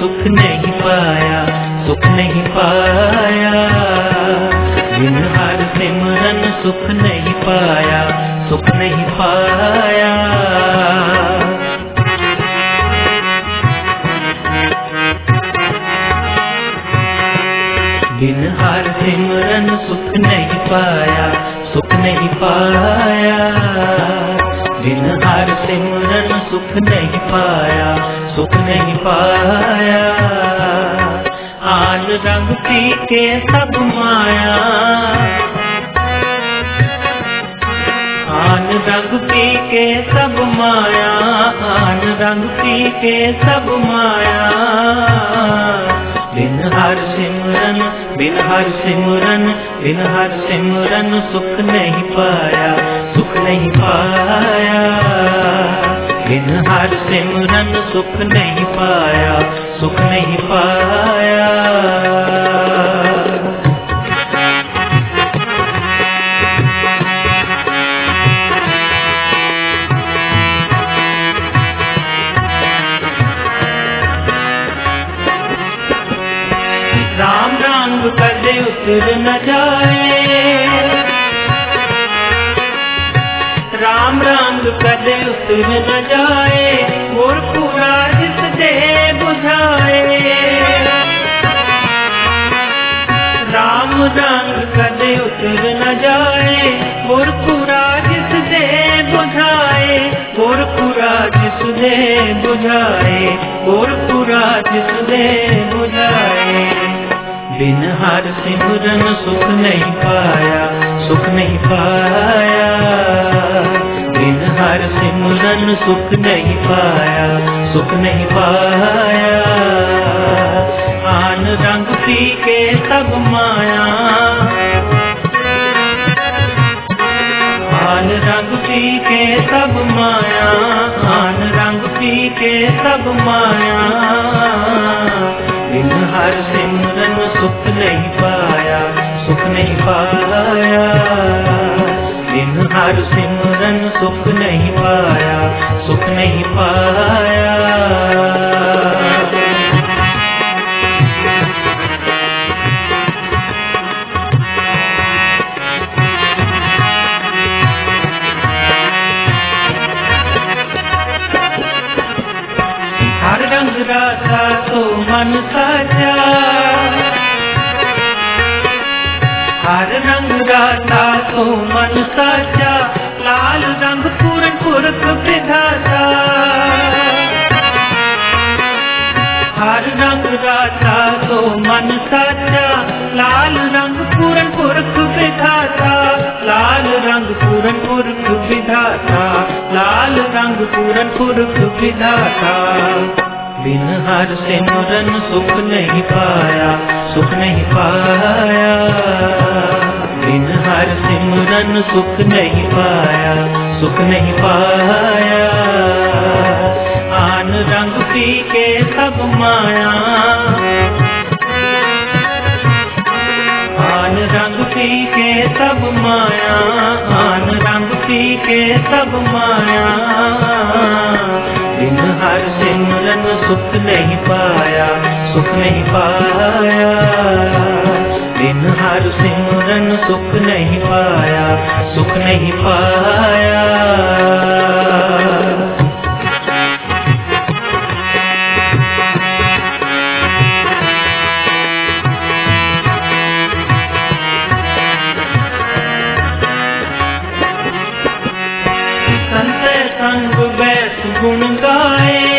सुख नहीं पाया, सुख नहीं पाया। बिन हर सिमरन सुख नहीं पाया, सुख नहीं पाया। बिन हर सिमरन सुख नहीं पाया, सुख नहीं पाया। बिन हर सिमरन सुख नहीं पाया, सुख नहीं पाया। आन रंग फीके सब माया, आन रंग फीके सब माया, आन रंग फीके सब माया। बिन हर सिमरन, बिन हर सिमरन, बिन हर सिमरन सुख नहीं पाया, सुख नहीं पाया। बिन हर सिमरन सुख नहीं पाया, सुख नहीं पाया। राम रंग कदे उतर न जाए, राम रंग कदे उतर न जाए। और पूरा जिस दे बुझाए, राम रंग कदे उतर न जाए। और पूरा जिस दे बुझाए, और पूरा जिस दे बुझाए, और पूरा जिस दे बुझाए। बिन हर सिमरन सुख नहीं पाया, सुख नहीं पाया। बिन हर सिमरन सुख नहीं पाया, सुख नहीं पाया। आन रंग फीके सब माया, आन रंग फीके सब माया, आन रंग फीके सब माया। बिन हर सिमरन सुख नहीं पाया, सुख नहीं पाया। बिन हर सिमरन सुख नहीं पाया, सुख नहीं पाया। हर रंग राधा तो मन साजा, हर रंग राधा तो मन साजा। लाल रंग पूरन पुरख विधाता, हर रंग राधा तो मन साजा। लाल रंग पूरन पुरख विधाता, लाल रंग पूरन पुरख विधाता, लाल रंग पूरन पुरख विधाता। बिन हर सिमरन सुख नहीं पाया, सुख नहीं पाया। बिन हर सिमरन सुख नहीं पाया, सुख नहीं पाया। आन रंग फीके सब माया, आन रंग फीके सब माया, आन रंग फीके सब माया। बिन हर सिमरन सुख नहीं पाया, सुख नहीं पाया। बिन हर सिमरन सुख नहीं पाया, सुख नहीं पाया। संत संग बैस गुण गाए,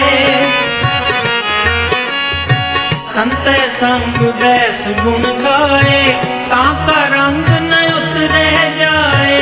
संत संग बैस गुण गाए। ताका रंग न उतरे जाए,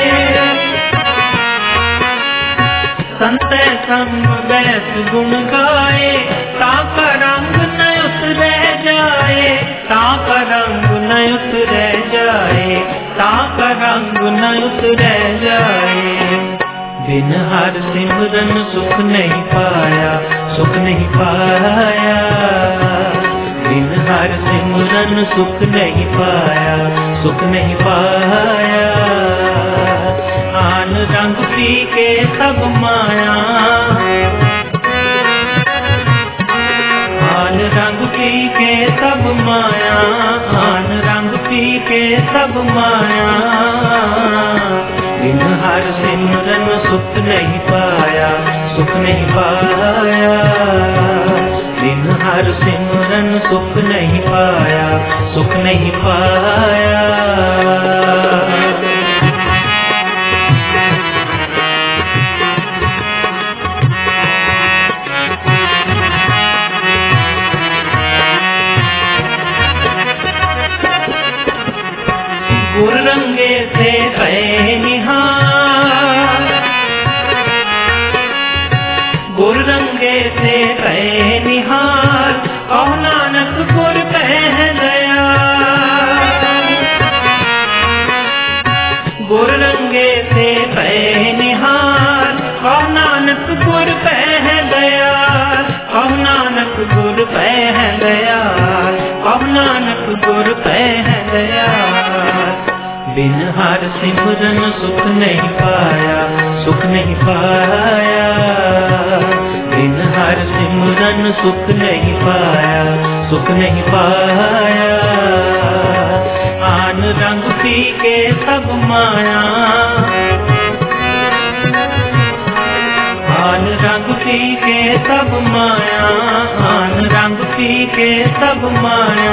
संत संग बैस गुण गाए। ताका रंग न उतरे जाए, ताका रंग न उतरे जाए, ताका रंग न उतरे जाए। बिन हर सिमरन सुख नहीं पाया, सुख नहीं पाया। बिन हर सिमरन सुख नहीं पाया, सुख नहीं पाया। आन रंग फीके सब माया, सब माया, बिन हर सिमरन सुख नहीं पाया, सुख नहीं पाया, बिन हर सिमरन सुख नहीं पाया, सुख नहीं पाया। गुर रंगे से गए निहार, गुर रंगे से गए निहार, कहो नानक गुर कह गया। गुर रंगे से गए निहार, कहो नानक गुर कह गया, कहो नानक गुर कह गया, कहो नानक गुर कह गया। बिन हर सिमरन सुख नहीं पाया, सुख नहीं पाया, बिन हर सिमरन सुख नहीं पाया, सुख नहीं पाया। आन रंग पी के सब माया, आन रंग पी के सब माया, आन रंग पी के सब माया,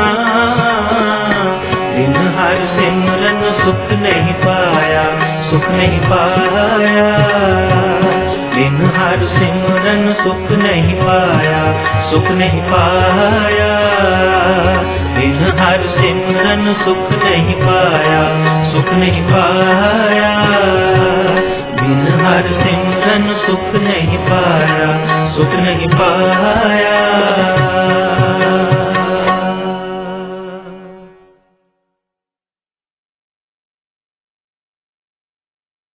बिन हर सिमरन सुख नहीं पाया, सुख नहीं पाया, बिन हर सिमरन सुख नहीं पाया, सुख नहीं पाया, बिन हर सिमरन सुख नहीं पाया, सुख नहीं पाया, बिन हर सिमरन सुख नहीं पाया, सुख नहीं पाया।